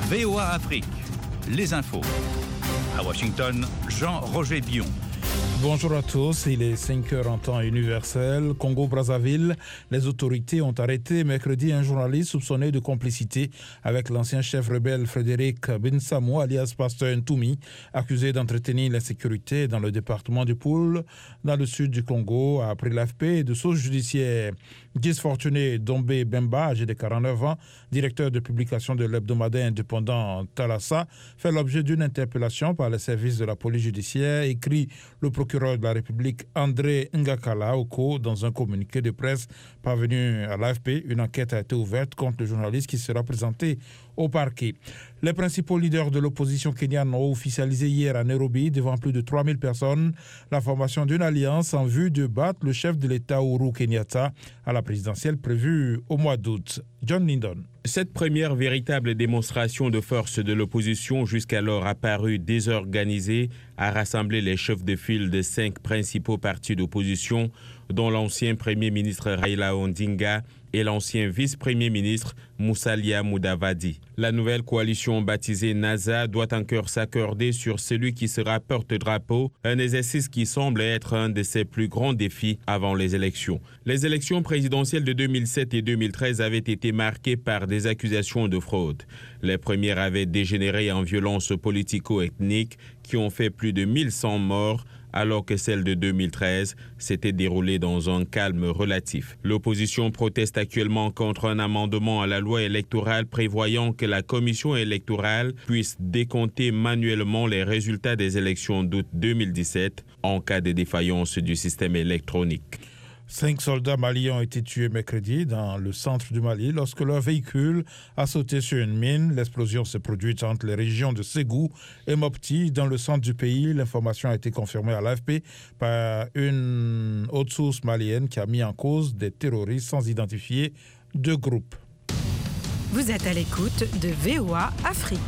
VOA Afrique, les infos. À Washington, Jean-Roger Bion. Bonjour à tous, il est 5h en temps universel. Congo-Brazzaville, les autorités ont arrêté mercredi un journaliste soupçonné de complicité avec l'ancien chef rebelle Frédéric Binsamo, alias Pasteur Ntoumi, accusé d'entretenir l'insécurité dans le département du Poul, dans le sud du Congo, a appris l'AFP de sources judiciaires. Gis Fortuné Dombé Bemba, âgé de 49 ans, directeur de publication de l'hebdomadaire indépendant Talassa, fait l'objet d'une interpellation par les services de la police judiciaire, écrit le procureur de la République André Ngakala Oko dans un communiqué de presse parvenu à l'AFP. Une enquête a été ouverte contre le journaliste qui sera présenté au parquet. Les principaux leaders de l'opposition kenyane ont officialisé hier à Nairobi, devant plus de 3000 personnes, la formation d'une alliance en vue de battre le chef de l'État Uhuru Kenyatta à la présidentielle prévue au mois d'août. John Lindon. Cette première véritable démonstration de force de l'opposition, jusqu'alors apparue désorganisée, a rassemblé les chefs de file des 5 principaux partis d'opposition, dont l'ancien Premier ministre Raila Odinga et l'ancien vice-premier ministre Musalia Mudavadi. La nouvelle coalition baptisée NASA doit encore s'accorder sur celui qui sera porte-drapeau, un exercice qui semble être un de ses plus grands défis avant les élections. Les élections présidentielles de 2007 et 2013 avaient été marquées par des accusations de fraude. Les premières avaient dégénéré en violences politico-ethniques qui ont fait plus de 1100 morts, alors que celle de 2013 s'était déroulée dans un calme relatif. L'opposition proteste actuellement contre un amendement à la loi électorale prévoyant que la commission électorale puisse décompter manuellement les résultats des élections d'août 2017 en cas de défaillance du système électronique. 5 soldats maliens ont été tués mercredi dans le centre du Mali lorsque leur véhicule a sauté sur une mine. L'explosion s'est produite entre les régions de Ségou et Mopti dans le centre du pays. L'information a été confirmée à l'AFP par une haute source malienne qui a mis en cause des terroristes sans identifier de groupe. Vous êtes à l'écoute de VOA Afrique.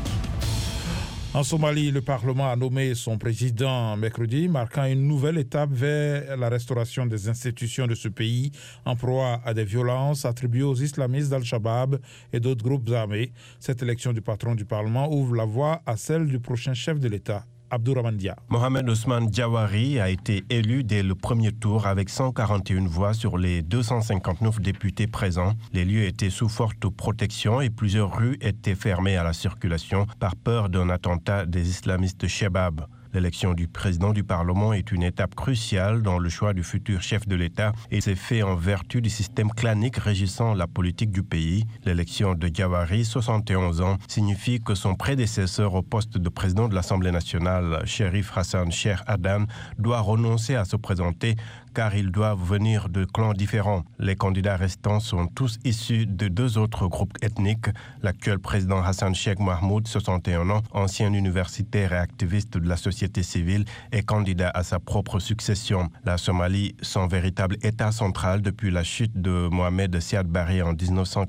En Somalie, le Parlement a nommé son président mercredi, marquant une nouvelle étape vers la restauration des institutions de ce pays en proie à des violences attribuées aux islamistes d'Al-Shabaab et d'autres groupes armés. Cette élection du patron du Parlement ouvre la voie à celle du prochain chef de l'État. Abdourahmane Dia. Mohamed Ousmane Diawari a été élu dès le premier tour avec 141 voix sur les 259 députés présents. Les lieux étaient sous forte protection et plusieurs rues étaient fermées à la circulation par peur d'un attentat des islamistes Shabab. L'élection du président du Parlement est une étape cruciale dans le choix du futur chef de l'État et s'est fait en vertu du système clanique régissant la politique du pays. L'élection de Diawari, 71 ans, signifie que son prédécesseur au poste de président de l'Assemblée nationale, Cherif Hassan Cheikh Adan, doit renoncer à se présenter car ils doivent venir de clans différents. Les candidats restants sont tous issus de 2 autres groupes ethniques. L'actuel président Hassan Sheikh Mahmoud, 61 ans, ancien universitaire et activiste de la société civile, est candidat à sa propre succession. La Somalie, sans véritable État central depuis la chute de Mohamed Siad Barre en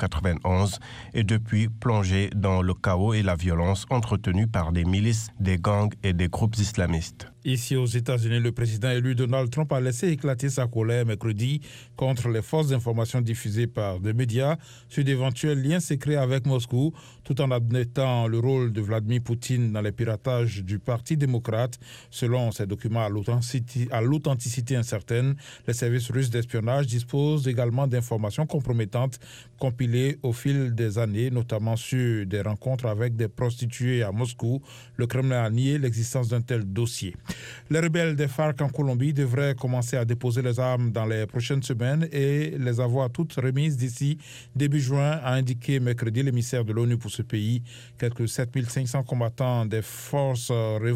1991, est depuis plongée dans le chaos et la violence entretenus par des milices, des gangs et des groupes islamistes. Ici aux États-Unis, le président élu Donald Trump a laissé éclater sa colère mercredi contre les fausses informations diffusées par des médias sur d'éventuels liens secrets avec Moscou, tout en admettant le rôle de Vladimir Poutine dans les piratages du Parti démocrate. Selon ces documents à l'authenticité incertaine, les services russes d'espionnage disposent également d'informations compromettantes compilées au fil des années, notamment sur des rencontres avec des prostituées à Moscou. Le Kremlin a nié l'existence d'un tel dossier. Les rebelles des FARC en Colombie devraient commencer à déposer les armes dans les prochaines semaines et les avoir toutes remises d'ici début juin, a indiqué mercredi l'émissaire de l'ONU pour ce pays. Quelques 7500 combattants des forces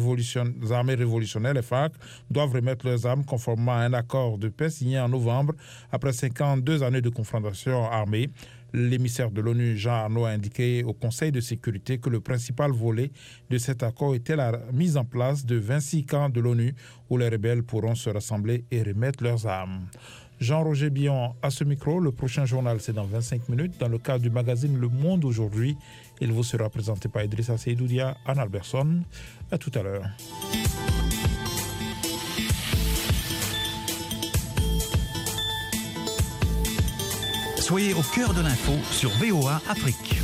armées révolutionnaires, les FARC, doivent remettre leurs armes conformément à un accord de paix signé en novembre après 52 années de confrontation armée. L'émissaire de l'ONU, Jean Arnaud, a indiqué au Conseil de sécurité que le principal volet de cet accord était la mise en place de 26 camps de l'ONU où les rebelles pourront se rassembler et remettre leurs armes. Jean-Roger Bion à ce micro. Le prochain journal, c'est dans 25 minutes. Dans le cadre du magazine Le Monde aujourd'hui, il vous sera présenté par Idrissa Seydoudia, Anne Alberson. À tout à l'heure. Soyez au cœur de l'info sur VOA Afrique.